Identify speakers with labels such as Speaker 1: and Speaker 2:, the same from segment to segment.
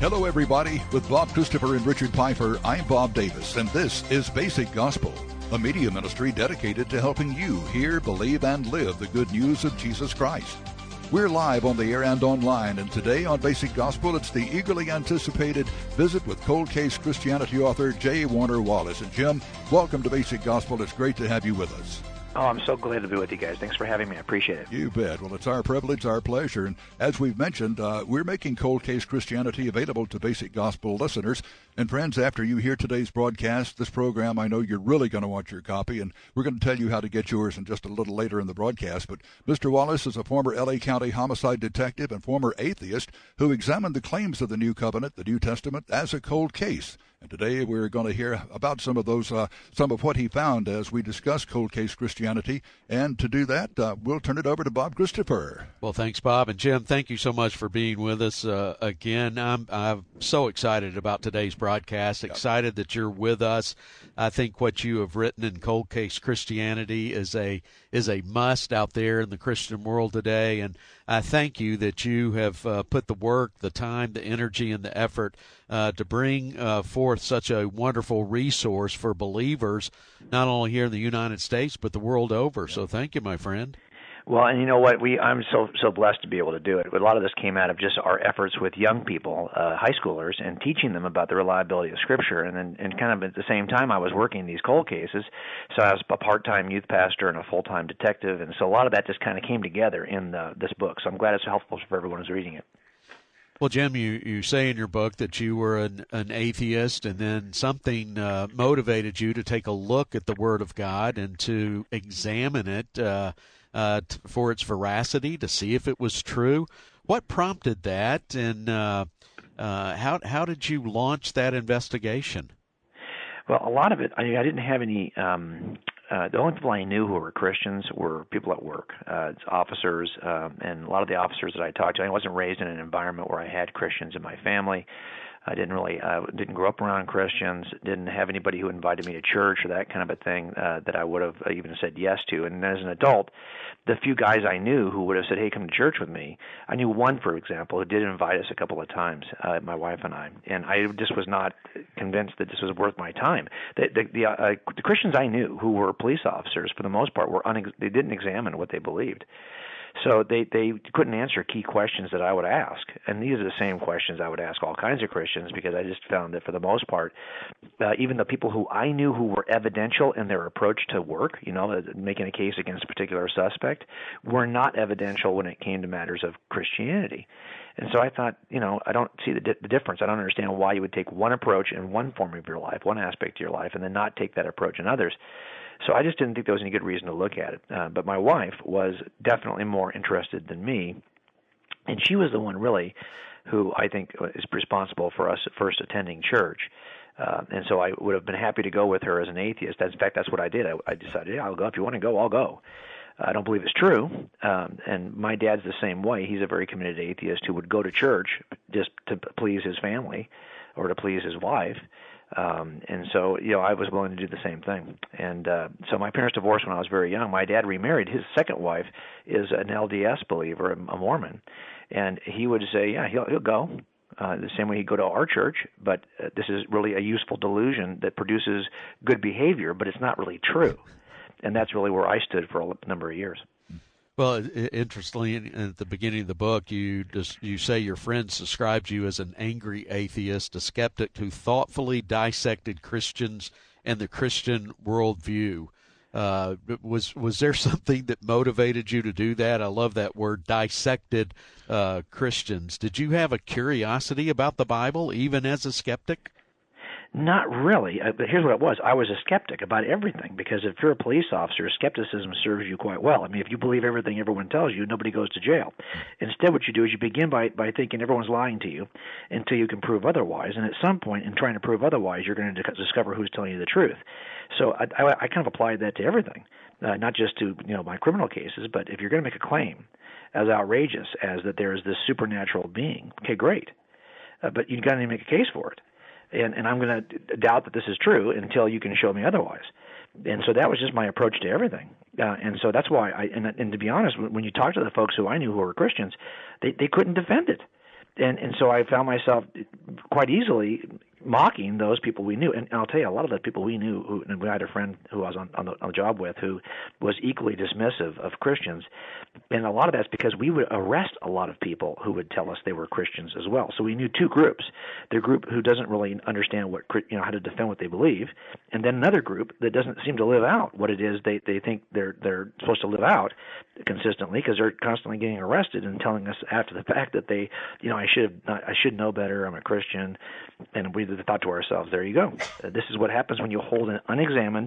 Speaker 1: Hello, everybody. With Bob Christopher and Richard Pfeiffer, I'm Bob Davis, and this is Basic Gospel, a media ministry dedicated to helping you hear, believe, and live the good news of Jesus Christ. We're live on the air and online, and today on Basic Gospel, it's the eagerly anticipated visit with Cold Case Christianity author J. Warner Wallace. And Jim, welcome to Basic Gospel. It's great to have you with us.
Speaker 2: Oh, I'm so glad to be with you guys. Thanks for having me. I appreciate it.
Speaker 1: You bet. Well, it's our privilege, our pleasure. And as we've mentioned, we're making Cold Case Christianity available to Basic Gospel listeners. And friends, after you hear today's broadcast, this program, I know you're really going to want your copy, and we're going to tell you how to get yours in just a little later in the broadcast. But Mr. Wallace is a former L.A. County homicide detective and former atheist who examined the claims of the New Covenant, the New Testament, as a cold case. And today we're going to hear about some of what he found as we discuss Cold Case Christianity. And to do that, we'll turn it over to Bob Christopher.
Speaker 3: Well, thanks, Bob. And Jim, thank you so much for being with us again. I'm so excited about today's broadcast, excited that you're with us. I think what you have written in Cold Case Christianity is a must out there in the Christian world today. And I thank you that you have put the work, the time, the energy, and the effort to bring forth such a wonderful resource for believers, not only here in the United States, but the world over. So thank you, my friend.
Speaker 2: Well, and you know what? I'm so blessed to be able to do it. A lot of this came out of just our efforts with young people, high schoolers, and teaching them about the reliability of Scripture. And kind of at the same time, I was working these cold cases. So I was a part-time youth pastor and a full-time detective. And so a lot of that just kind of came together in this book. So I'm glad it's helpful for everyone who's reading it.
Speaker 3: Well, Jim, you say in your book that you were an atheist, and then something motivated you to take a look at the Word of God and to examine it for its veracity, to see if it was true. What prompted that, and how did you launch that investigation?
Speaker 2: Well, a lot of it, I didn't have any. The only people I knew who were Christians were people at work, officers, and a lot of the officers that I talked to. I wasn't raised in an environment where I had Christians in my family. I didn't grow up around Christians, didn't have anybody who invited me to church or that kind of a thing that I would have even said yes to. And as an adult, the few guys I knew who would have said, hey, come to church with me, I knew one, for example, who did invite us a couple of times, my wife and I just was not convinced that this was worth my time. The Christians I knew who were police officers, for the most part, they didn't examine what they believed. So they couldn't answer key questions that I would ask. And these are the same questions I would ask all kinds of Christians, because I just found that for the most part, even the people who I knew who were evidential in their approach to work, making a case against a particular suspect, were not evidential when it came to matters of Christianity. And so I thought, I don't see the difference. I don't understand why you would take one approach in one form of your life, one aspect of your life, and then not take that approach in others. So I just didn't think there was any good reason to look at it. But my wife was definitely more interested than me, and she was the one really who I think is responsible for us first attending church. And so I would have been happy to go with her as an atheist. In fact, that's what I did. I decided, I'll go. If you want to go, I'll go. I don't believe it's true. And my dad's the same way. He's a very committed atheist who would go to church just to please his family or to please his wife. And so, I was willing to do the same thing. And so my parents divorced when I was very young. My dad remarried. His second wife is an LDS believer, a Mormon. And he would say, yeah, he'll go. The same way he'd go to our church, but this is really a useful delusion that produces good behavior, but it's not really true. And that's really where I stood for a number of years.
Speaker 3: Well, interestingly, at the beginning of the book, you say your friends described you as an angry atheist, a skeptic who thoughtfully dissected Christians and the Christian worldview. Was there something that motivated you to do that? I love that word, dissected Christians. Did you have a curiosity about the Bible, even as a skeptic?
Speaker 2: Not really. But here's what it was. I was a skeptic about everything, because if you're a police officer, skepticism serves you quite well. I mean, if you believe everything everyone tells you, nobody goes to jail. Instead, what you do is you begin by thinking everyone's lying to you until you can prove otherwise. And at some point, in trying to prove otherwise, you're going to discover who's telling you the truth. So I kind of applied that to everything, not just to my criminal cases, but if you're going to make a claim as outrageous as that there is this supernatural being, okay, great. But you've got to make a case for it. And I'm going to doubt that this is true until you can show me otherwise. And so that was just my approach to everything. And so that's why and to be honest, when you talk to the folks who I knew who were Christians, they couldn't defend it. And so I found myself quite easily mocking those people we knew. And I'll tell you, a lot of the people we knew, and we had a friend who I was on the job with who was equally dismissive of Christians. And a lot of that's because we would arrest a lot of people who would tell us they were Christians as well. So we knew two groups: the group who doesn't really understand how to defend what they believe, and then another group that doesn't seem to live out what it is they think they're supposed to live out consistently, because they're constantly getting arrested and telling us after the fact that they, I should know better. I'm a Christian. And we thought to ourselves, there you go. This is what happens when you hold an unexamined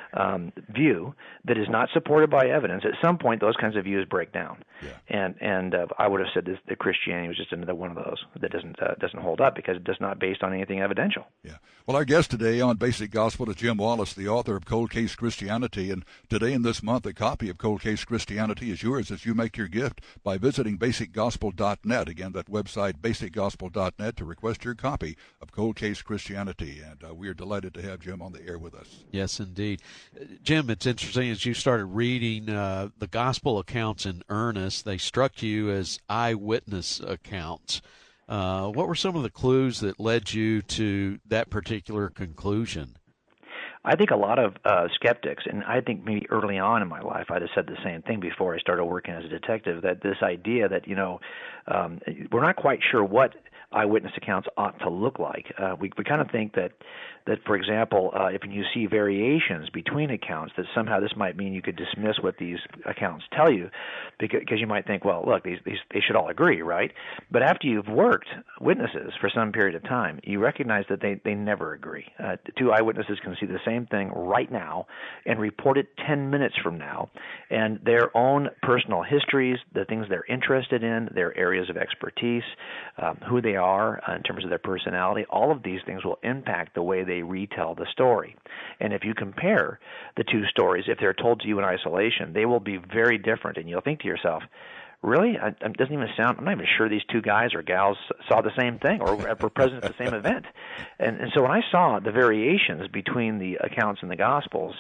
Speaker 2: view that is not supported by evidence. At some point, those kinds of views break down. Yeah. And I would have said that Christianity was just another one of those that doesn't hold up because it's not based on anything evidential.
Speaker 1: Yeah. Well, our guest today on Basic Gospel is Jim Wallis, the author of Cold Case Christianity. And today and this month, a copy of Cold Case Christianity is yours as you make your gift by visiting basicgospel.net. Again, that website, basicgospel.net, to request your copy of Cold Case Christianity. And we are delighted to have Jim on the air with us.
Speaker 3: Yes, indeed. Jim, it's interesting, as you started reading the gospel accounts in earnest, they struck you as eyewitness accounts. What were some of the clues that led you to that particular conclusion?
Speaker 2: I think a lot of skeptics, and I think maybe early on in my life, I'd have said the same thing before I started working as a detective, that this idea that, we're not quite sure what eyewitness accounts ought to look like. We kind of think that for example, if you see variations between accounts, that somehow this might mean you could dismiss what these accounts tell you, because you might think, well, look, they should all agree, right? But after you've worked witnesses for some period of time, you recognize that they never agree. Two eyewitnesses can see the same thing right now and report it 10 minutes from now, and their own personal histories, the things they're interested in, their areas of expertise, who they are in terms of their personality, all of these things will impact the way they retell the story. And if you compare the two stories, if they're told to you in isolation, they will be very different. And you'll think to yourself, really? It doesn't even sound, I'm not even sure these two guys or gals saw the same thing or were present at the same event. And so when I saw the variations between the accounts in the Gospels,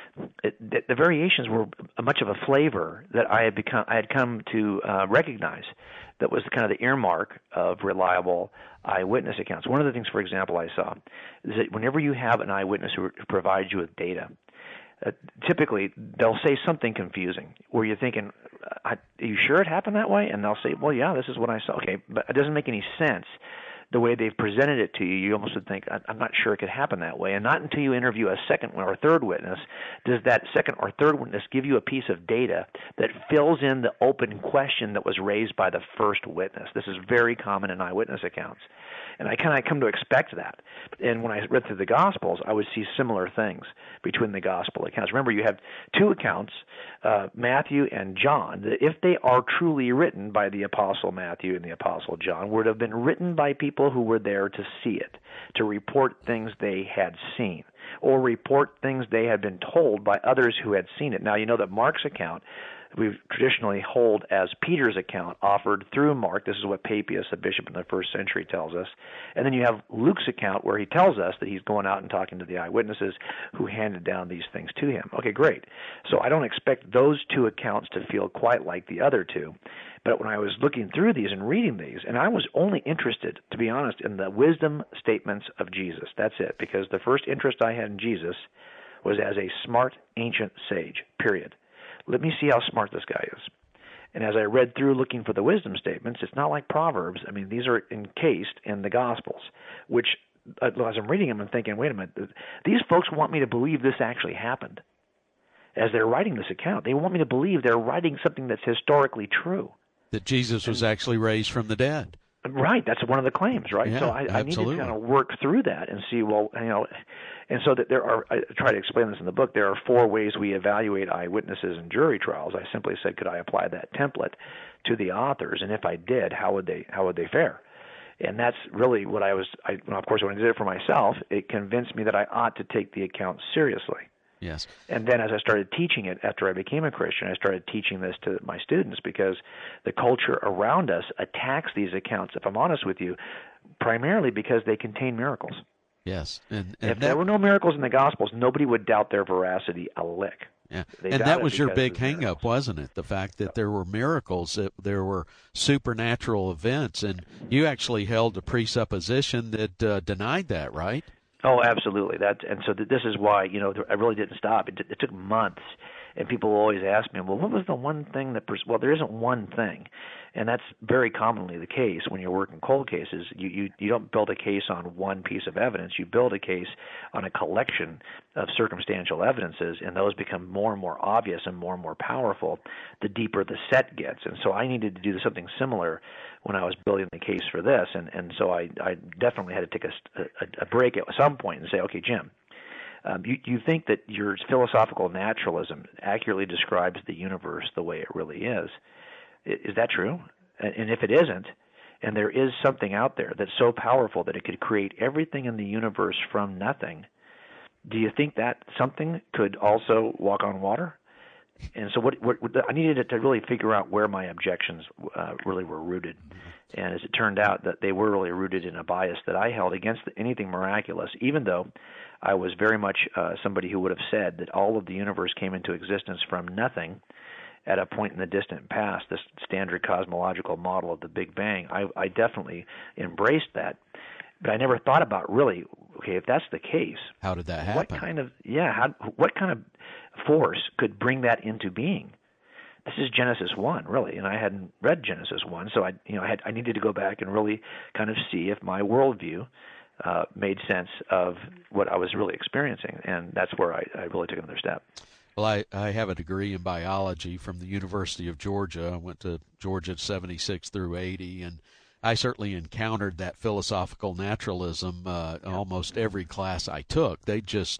Speaker 2: the variations were much of a flavor that I had come to recognize. That was kind of the earmark of reliable eyewitness accounts. One of the things, for example, I saw is that whenever you have an eyewitness who provides you with data, typically they'll say something confusing where you're thinking, are you sure it happened that way? And they'll say, well, yeah, this is what I saw. Okay, but it doesn't make any sense. The way they've presented it to you, you almost would think, I'm not sure it could happen that way. And not until you interview a second or third witness does that second or third witness give you a piece of data that fills in the open question that was raised by the first witness. This is very common in eyewitness accounts. And I kind of come to expect that. And when I read through the Gospels, I would see similar things between the Gospel accounts. Remember, you have two accounts, Matthew and John, that if they are truly written by the Apostle Matthew and the Apostle John, would have been written by people who were there to see it, to report things they had seen, or report things they had been told by others who had seen it. Now, you know that Mark's account we traditionally hold as Peter's account offered through Mark. This is what Papias, a bishop in the first century, tells us. And then you have Luke's account where he tells us that he's going out and talking to the eyewitnesses who handed down these things to him. Okay, great. So I don't expect those two accounts to feel quite like the other two. But when I was looking through these and reading these, and I was only interested, to be honest, in the wisdom statements of Jesus. That's it, because the first interest I had in Jesus was as a smart ancient sage, period. Let me see how smart this guy is. And as I read through looking for the wisdom statements, it's not like Proverbs. I mean, these are encased in the Gospels, which as I'm reading them, I'm thinking, wait a minute, these folks want me to believe this actually happened. As they're writing this account, they want me to believe they're writing something that's historically true.
Speaker 3: That Jesus was actually raised from the dead.
Speaker 2: Right, that's one of the claims, right?
Speaker 3: Yeah,
Speaker 2: so I need to kind of work through that and see, well, and so that there are, I try to explain this in the book, there are 4 ways we evaluate eyewitnesses in jury trials. I simply said, could I apply that template to the authors? And if I did, how would they fare? And that's really what of course, when I did it for myself, it convinced me that I ought to take the account seriously.
Speaker 3: Yes.
Speaker 2: And then as I started teaching it after I became a Christian, I started teaching this to my students because the culture around us attacks these accounts, if I'm honest with you, primarily because they contain miracles.
Speaker 3: Yes. And
Speaker 2: if there were no miracles in the Gospels, nobody would doubt their veracity a lick.
Speaker 3: Yeah.
Speaker 2: They
Speaker 3: And
Speaker 2: doubt
Speaker 3: that
Speaker 2: it
Speaker 3: was your
Speaker 2: because
Speaker 3: big
Speaker 2: of
Speaker 3: hang
Speaker 2: miracles.
Speaker 3: up, wasn't it? The fact that there were miracles, that there were supernatural events, and you actually held a presupposition that denied that, right?
Speaker 2: Oh, absolutely. This is why I really didn't stop. It took months, and people always ask me, well, what was the one thing that? Well, there isn't one thing, and that's very commonly the case when you're working cold cases. You don't build a case on one piece of evidence. You build a case on a collection of circumstantial evidences, and those become more and more obvious and more powerful the deeper the set gets. And so I needed to do something similar when I was building the case for this, and so I definitely had to take a break at some point and say, okay, Jim, you think that your philosophical naturalism accurately describes the universe the way it really is. Is that true? And if it isn't, and there is something out there that's so powerful that it could create everything in the universe from nothing, do you think that something could also walk on water? And so what I needed to really figure out where my objections really were rooted. And as it turned out, that they were really rooted in a bias that I held against anything miraculous, even though I was very much somebody who would have said that all of the universe came into existence from nothing at a point in the distant past, this standard cosmological model of the Big Bang. I definitely embraced that. But I never thought about really, okay, if that's the case,
Speaker 3: how did that happen?
Speaker 2: What kind of force could bring that into being? This is Genesis 1, really, and I hadn't read Genesis 1, so I needed to go back and really kind of see if my worldview made sense of what I was really experiencing, and that's where I really took another step.
Speaker 3: Well, I have a degree in biology from the University of Georgia. I went to Georgia 76 through 80, and I certainly encountered that philosophical naturalism almost every class I took. They just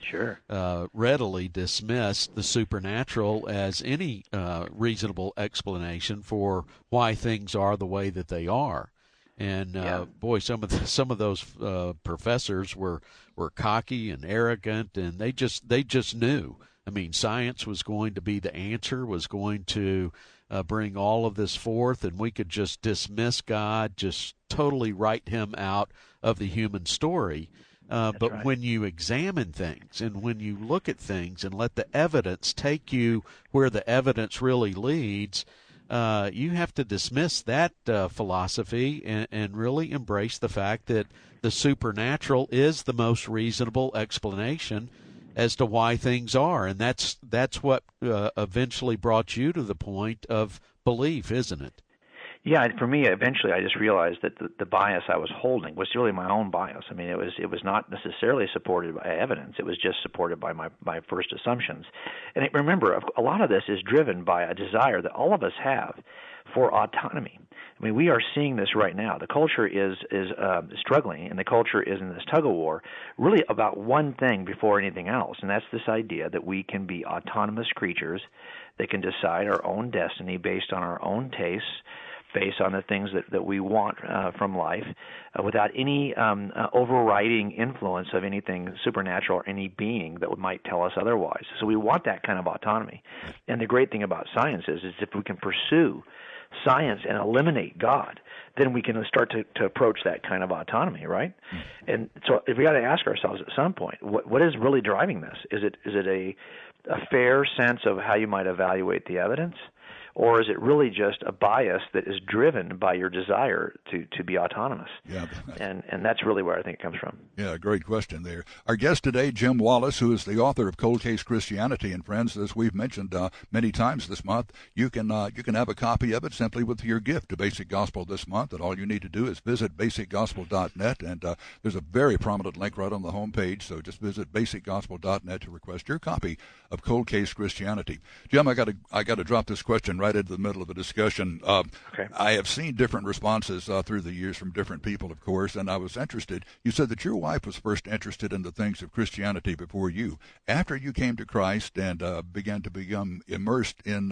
Speaker 3: readily dismissed the supernatural as any reasonable explanation for why things are the way that they are. And boy, some of those professors were cocky and arrogant, and they just knew. I mean, science was going to be the answer, was going to bring all of this forth, and we could just dismiss God, just totally write him out of the human story. But
Speaker 2: right.
Speaker 3: When you examine things and when you look at things and let the evidence take you where the evidence really leads, you have to dismiss that philosophy and really embrace the fact that the supernatural is the most reasonable explanation as to why things are, and that's what eventually brought you to the point of belief, isn't it?
Speaker 2: Yeah, for me, eventually I just realized that the bias I was holding was really my own bias. I mean, it was not necessarily supported by evidence. It was just supported by my first assumptions. And remember, a lot of this is driven by a desire that all of us have for autonomy. I mean, we are seeing this right now. The culture is struggling, and the culture is in this tug-of-war really about one thing before anything else, and that's this idea that we can be autonomous creatures that can decide our own destiny based on our own tastes, based on the things that we want from life, without any overriding influence of anything supernatural or any being that might tell us otherwise. So we want that kind of autonomy. And the great thing about science is if we can pursue science and eliminate God, then we can start to approach that kind of autonomy, right? And so if we got to ask ourselves at some point, what is really driving this? Is it a fair sense of how you might evaluate the evidence? Or is it really just a bias that is driven by your desire to be autonomous?
Speaker 1: Yeah.
Speaker 2: And that's really where I think it comes from.
Speaker 1: Yeah, great question there. Our guest today, Jim Wallis, who is the author of Cold Case Christianity. And friends, as we've mentioned many times this month, you can have a copy of it simply with your gift to Basic Gospel this month. And all you need to do is visit basicgospel.net. And there's a very prominent link right on the homepage. So just visit basicgospel.net to request your copy of Cold Case Christianity. Jim, I got to drop this question right into the middle of the discussion.
Speaker 2: Okay.
Speaker 1: I have seen different responses through the years from different people, of course, and I was interested. You said that your wife was first interested in the things of Christianity before you. After you came to Christ and began to become immersed in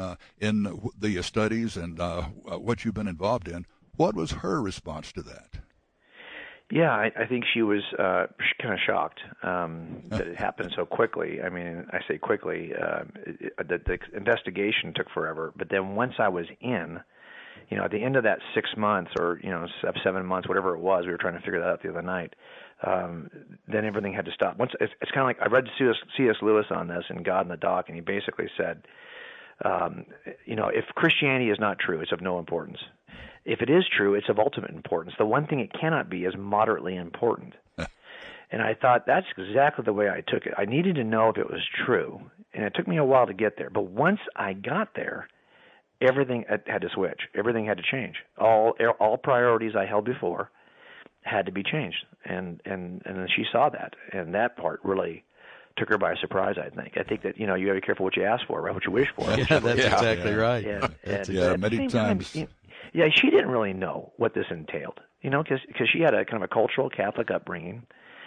Speaker 1: the studies and what you've been involved in, what was her response to that?
Speaker 2: Yeah, I think she was kind of shocked that it happened so quickly. I mean, I say quickly. The investigation took forever, but then once I was in, at the end of that 6 months or 7 months, whatever it was, we were trying to figure that out the other night. Then everything had to stop. Once it's kind of like I read C.S. Lewis on this in God in the Dock, and he basically said, if Christianity is not true, it's of no importance. If it is true, it's of ultimate importance. The one thing it cannot be is moderately important. And I thought that's exactly the way I took it. I needed to know if it was true, and it took me a while to get there. But once I got there, everything had to switch. Everything had to change. All priorities I held before had to be changed, and then she saw that, and that part really took her by surprise. I think that you got to be careful what you ask for, right? What you wish for.
Speaker 3: Yeah, that's exactly right.
Speaker 1: Many times.
Speaker 2: She didn't really know what this entailed, because she had a kind of a cultural Catholic upbringing,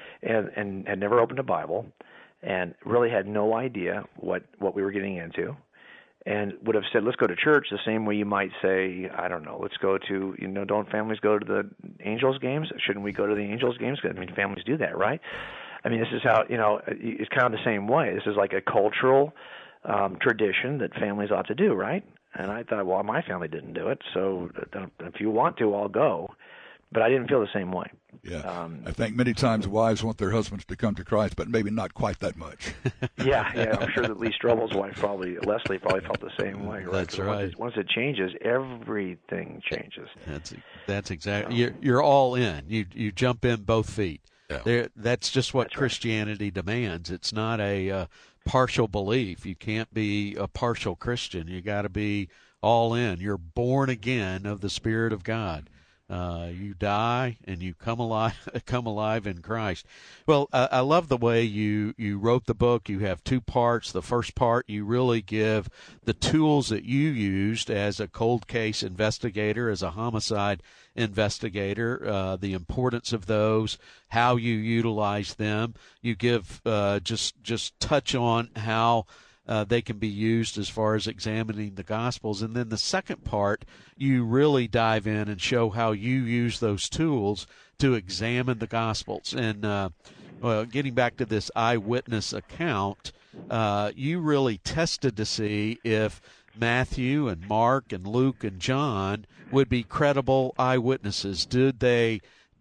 Speaker 2: and had never opened a Bible, and really had no idea what we were getting into, and would have said, let's go to church the same way you might say, I don't know, let's go to, don't families go to the Angels games? Shouldn't we go to the Angels games? I mean, families do that, right? I mean, this is how, it's kind of the same way. This is like a cultural tradition that families ought to do, right? And I thought, well, my family didn't do it, so if you want to, I'll go. But I didn't feel the same way.
Speaker 1: Yeah, I think many times wives want their husbands to come to Christ, but maybe not quite that much.
Speaker 2: Yeah, I'm sure that Lee Strobel's wife Leslie probably felt the same way. Right?
Speaker 3: That's right.
Speaker 2: Once it changes, everything changes.
Speaker 3: That's exactly. You're all in. You jump in both feet. Yeah. That's just what Christianity demands. It's not a partial belief. You can't be a partial Christian. You got to be all in. You're born again of the Spirit of God. You die and you come alive in Christ. Well, I love the way you wrote the book. You have two parts. The first part, you really give the tools that you used as a cold case investigator, as a homicide investigator, the importance of those, how you utilize them. You give just touch on how they can be used as far as examining the Gospels. And then the second part, you really dive in and show how you use those tools to examine the Gospels. And getting back to this eyewitness account, you really tested to see if Matthew and Mark and Luke and John would be credible eyewitnesses. Did they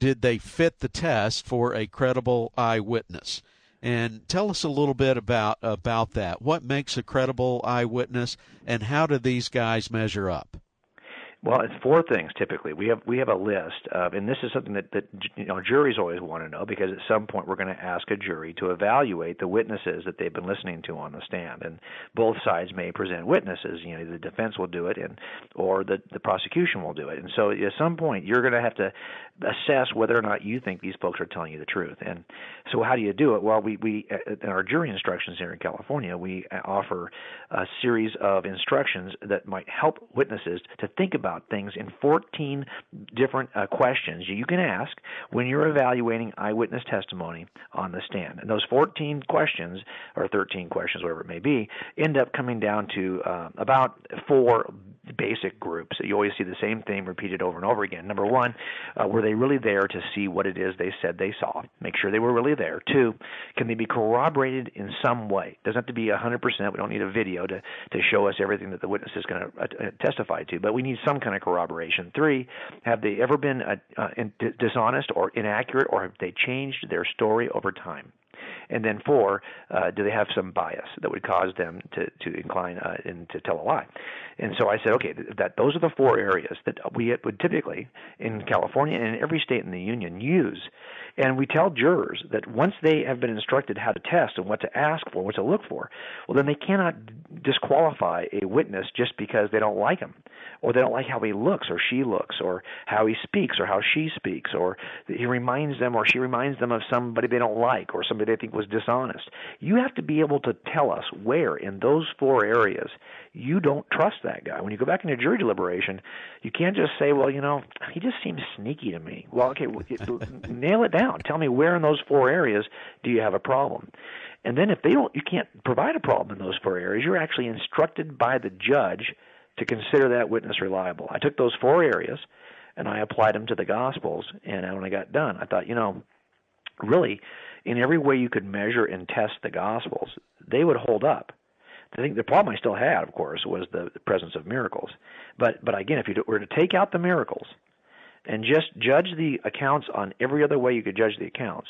Speaker 3: fit the test for a credible eyewitness? And tell us a little bit about that. What makes a credible eyewitness, and how do these guys measure up?
Speaker 2: Well, it's four things typically. We have a list of, and this is something that juries always want to know, because at some point we're going to ask a jury to evaluate the witnesses that they've been listening to on the stand, and both sides may present witnesses. The defense will do it, or the prosecution will do it. And so at some point you're going to have to assess whether or not you think these folks are telling you the truth. And so how do you do it? Well, we in our jury instructions here in California, we offer a series of instructions that might help witnesses to think about things in 14 different questions you can ask when you're evaluating eyewitness testimony on the stand. And those 14 questions, or 13 questions, whatever it may be, end up coming down to about four basic groups. You always see the same thing repeated over and over again. Number one, were they really there to see what it is they said they saw? Make sure they were really there. Two, can they be corroborated in some way? Doesn't have to be 100%. We don't need a video to show us everything that the witness is going to testify to, but we need some kind of corroboration. Three, have they ever been dishonest or inaccurate, or have they changed their story over time? And then four, do they have some bias that would cause them to incline and to tell a lie? And so I said, okay, those are the four areas that we would typically in California and in every state in the union use. And we tell jurors that once they have been instructed how to test and what to ask for, what to look for, well, then they cannot disqualify a witness just because they don't like him, or they don't like how he looks or she looks, or how he speaks or how she speaks, or he reminds them or she reminds them of somebody they don't like or somebody they think was dishonest. You have to be able to tell us where in those four areas you don't trust that guy. When you go back into jury deliberation, you can't just say, well, he just seems sneaky to me. Well, okay, nail it down. Tell me where in those four areas do you have a problem. And then if you can't provide a problem in those four areas, you're actually instructed by the judge to consider that witness reliable. I took those four areas and I applied them to the Gospels, and when I got done, I thought, really, in every way you could measure and test the Gospels, they would hold up. the problem I still had, of course, was the presence of miracles. But again, if you were to take out the miracles and just judge the accounts on every other way you could judge the accounts,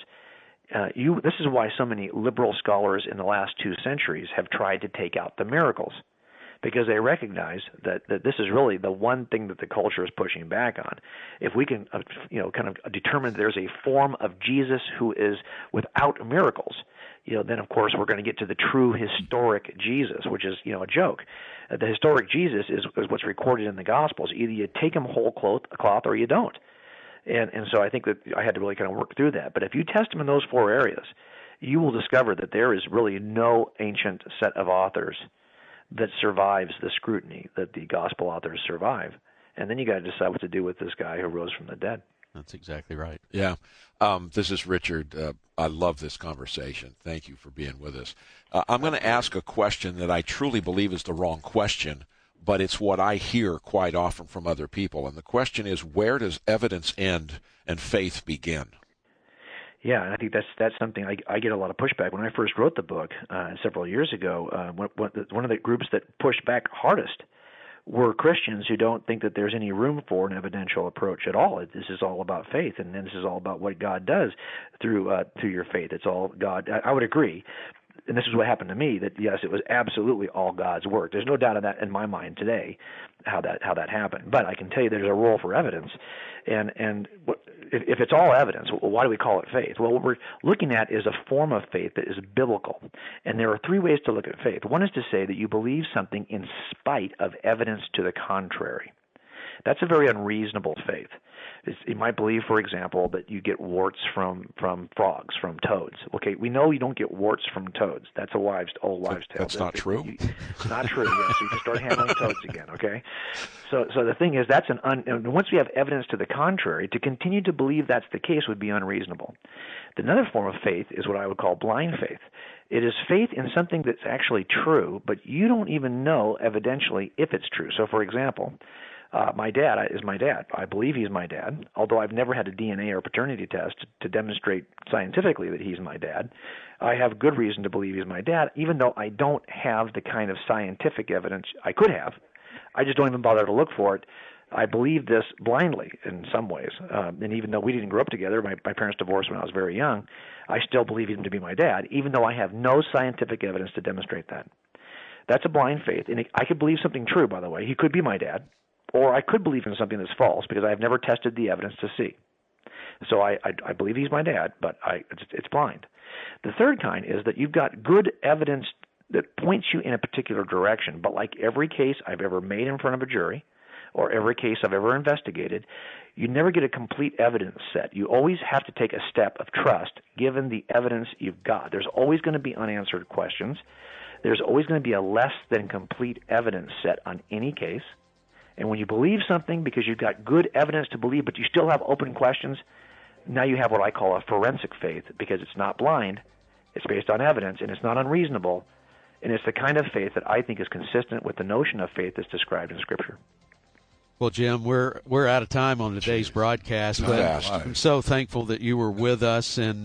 Speaker 2: this is why so many liberal scholars in the last 2 centuries have tried to take out the miracles, because they recognize that this is really the one thing that the culture is pushing back on. If we can, kind of determine there's a form of Jesus who is without miracles, then of course we're going to get to the true historic Jesus, which is, a joke. The historic Jesus is what's recorded in the Gospels. Either you take him whole cloth or you don't. And so I think that I had to really kind of work through that. But if you test him in those 4 areas, you will discover that there is really no ancient set of authors that survives the scrutiny that the gospel authors survive. And then you got to decide what to do with this guy who rose from the dead.
Speaker 3: That's exactly right.
Speaker 4: Yeah. This is Richard. I love this conversation. Thank you for being with us. I'm going to ask a question that I truly believe is the wrong question, but it's what I hear quite often from other people. And the question is, where does evidence end and faith begin?
Speaker 2: Yeah, and I think that's something I get a lot of pushback. When I first wrote the book several years ago, one of the groups that pushed back hardest were Christians who don't think that there's any room for an evidential approach at all. This is all about faith, and this is all about what God does through your faith. It's all God. I would agree. And this is what happened to me, that yes, it was absolutely all God's work. There's no doubt of that in my mind today, how that happened. But I can tell you there's a role for evidence. And if it's all evidence, why do we call it faith? Well, what we're looking at is a form of faith that is biblical. And there are 3 ways to look at faith. One is to say that you believe something in spite of evidence to the contrary. That's a very unreasonable faith. You might believe, for example, that you get warts from frogs, from toads. Okay, we know you don't get warts from toads. That's old wives' tale.
Speaker 4: That's not true?
Speaker 2: It's not true, yes. So you can start handling toads again, okay? So the thing is, once we have evidence to the contrary, to continue to believe that's the case would be unreasonable. Another form of faith is what I would call blind faith. It is faith in something that's actually true, but you don't even know evidentially if it's true. So, for example, my dad is my dad. I believe he's my dad, although I've never had a DNA or paternity test to demonstrate scientifically that he's my dad. I have good reason to believe he's my dad, even though I don't have the kind of scientific evidence I could have. I just don't even bother to look for it. I believe this blindly in some ways. And even though we didn't grow up together, my parents divorced when I was very young, I still believe him to be my dad, even though I have no scientific evidence to demonstrate that. That's a blind faith. And I could believe something true, by the way. He could be my dad. Or I could believe in something that's false because I've never tested the evidence to see. So I believe he's my dad, but it's blind. The third kind is that you've got good evidence that points you in a particular direction, but like every case I've ever made in front of a jury or every case I've ever investigated, you never get a complete evidence set. You always have to take a step of trust given the evidence you've got. There's always going to be unanswered questions. There's always going to be a less than complete evidence set on any case. And when you believe something because you've got good evidence to believe, but you still have open questions, now you have what I call a forensic faith because it's not blind, it's based on evidence, and it's not unreasonable, and it's the kind of faith that I think is consistent with the notion of faith that's described in Scripture.
Speaker 3: Well, Jim, we're out of time on today's broadcast, but I'm so thankful that you were with us, and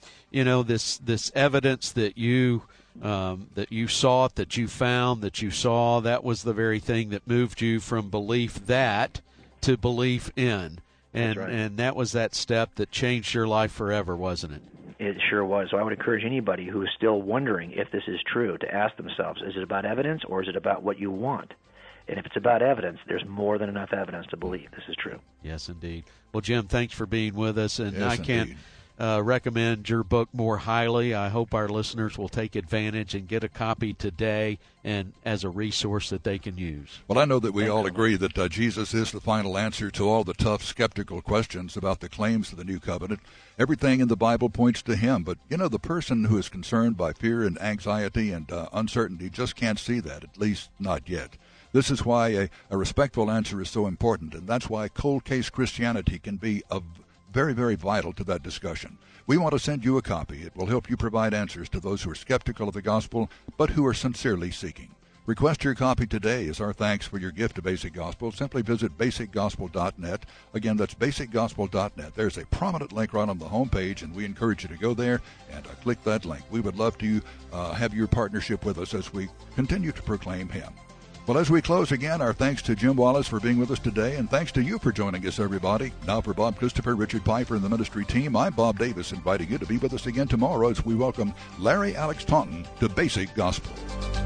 Speaker 3: this evidence that you sought, that you found, that you saw, that was the very thing that moved you from belief that to belief in. And
Speaker 2: right.
Speaker 3: And that was that step that changed your life forever, wasn't it?
Speaker 2: It sure was. So I would encourage anybody who is still wondering if this is true to ask themselves, is it about evidence or is it about what you want? And if it's about evidence, there's more than enough evidence to believe this is true.
Speaker 3: Yes, indeed. Well, Jim, thanks for being with us. And
Speaker 1: yes,
Speaker 3: I can't recommend your book more highly. I hope our listeners will take advantage and get a copy today and as a resource that they can use.
Speaker 1: Well, I know that we all agree that Jesus is the final answer to all the tough, skeptical questions about the claims of the New Covenant. Everything in the Bible points to him, but, the person who is concerned by fear and anxiety and uncertainty just can't see that, at least not yet. This is why a respectful answer is so important, and that's why Cold Case Christianity can be very, very vital to that discussion. We want to send you a copy. It will help you provide answers to those who are skeptical of the gospel, but who are sincerely seeking. Request your copy today as our thanks for your gift to Basic Gospel. Simply visit basicgospel.net. Again, that's basicgospel.net. There's a prominent link right on the homepage, and we encourage you to go there and click that link. We would love to have your partnership with us as we continue to proclaim Him. Well, as we close again, our thanks to Jim Wallace for being with us today, and thanks to you for joining us, everybody. Now for Bob Christopher, Richard Piper, and the ministry team, I'm Bob Davis, inviting you to be with us again tomorrow as we welcome Larry Alex Taunton to Basic Gospel.